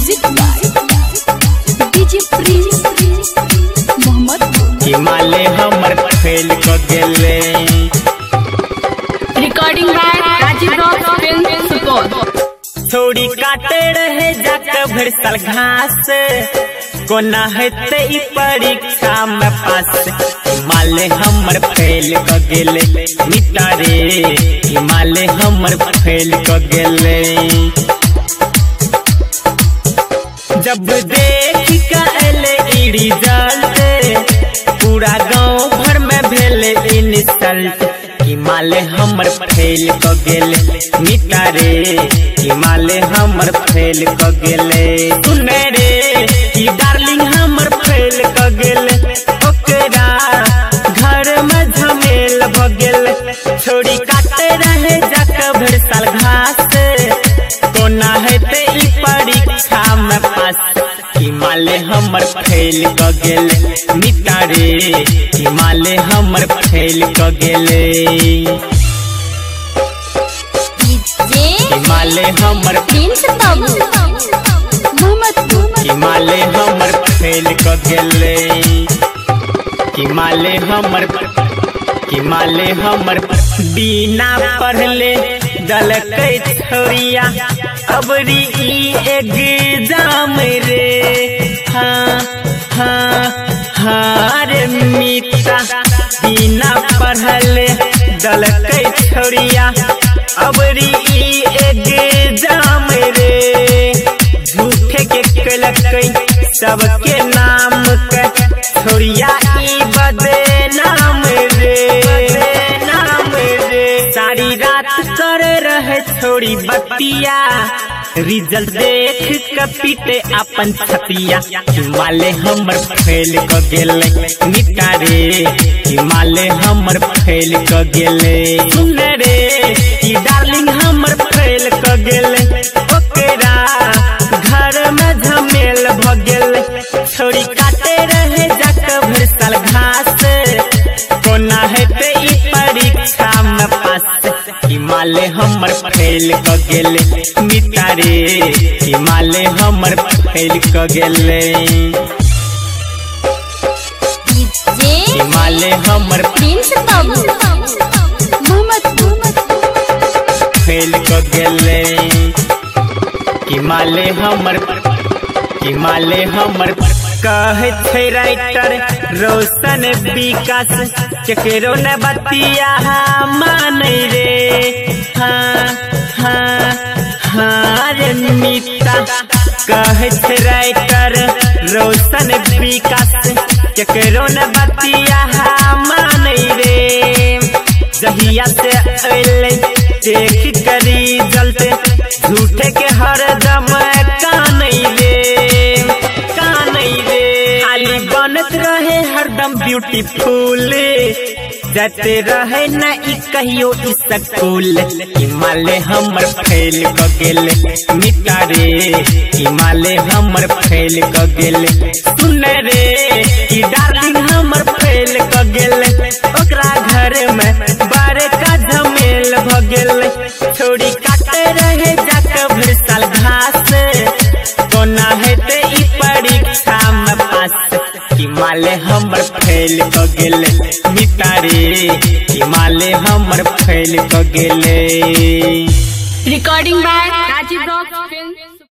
Music by DJ Prince Mohammad. Himalaya हमर fail क गेले। Recording by Rajeev rock film Supaul. थोड़ी काटे रहे जाके भरसल घास, कोना हेते ई परीक्षा में पास। हिमालय हमर फेल क गेले मिटा रे, हिमालय हमर फेल क गेले। जब देख के अले ई रिजल्ट, पूरा गांव भर में भेले इंसल्ट। हिमालय हमर फेल क गेले मिटा रे, हिमालय हमर फेल क गेले। सुने रे ई डार्लिंग हमर फेल क गेले, ओकरा घर में झमेल भ गेले। छोड़ी काटे रहे जाके भरसल घास, कोना हेते ई परीक्षा में पास। हिमालय हमर फेल क गेले मिटा रे, हिमालय हमर फेल क गेले। हिमालय हमर हिमालय हमर फेल क गेले। हिमालय हमर बिना पढ़ले दलकै छोरिया, अबरी ई एग्जाम रे। हाँ हाँ हाँ रे मीता, बिना पढ़ले दलकै छोरिया, अबरी ई एग्जाम रे। झूठे के कलकै सबके नाम के छोरिया, ई बदनाम रे, नाम रे। सारी रात करे रहे छोड़ी बतिया, रिजल्ट देख के पीटे अपन छतिया। हिमालय हमर फेल क गेले मिटा रे, हिमालय हमर फेल क गेले। सुन रे ई डार्लिंग हमर फेल क गेले, ओकरा घर में झमेल भ गेले। छोड़ी काटे रहे जाके भरसल घास, कोना हेते ई परीक्षा में पास। हिमालय हमर फेल क गेले मिटा रे, हिमालय हमर फेल क गेले। हिमालय हमर फेल क गेले। हिमालय हमर कहे छै राइटर रोशन विकास, केकरो न बतिया मानै रे। हाँ हाँ हाँ रे मीता, कहे छै राइटर रोशन विकास, केकरो न बतिया मानै रे। जहिया से अइले देख करी जलते, झूठे के हरदम कानै रे, कानै रे। खाली बनत रहे हरदम ब्यूटीफुल, जाते रहे न ई कहियो स्कूल। हिमालय हमर फेल क गेले मिटा रे, हिमालय हमर फेल क गेले। सुन रे ई डार्लिंग हमर फेल क गेले, ओकरा घर में बड़का झमेल भ गेले। छोड़ी काटे रहे जाके भरसल घास, कोना हेते ई परीक्षा में पास। हिमालय हमर फेल क गेले मिटा रे, हिमालय हमर फेल क गेले। Recording by Rajeev rock film.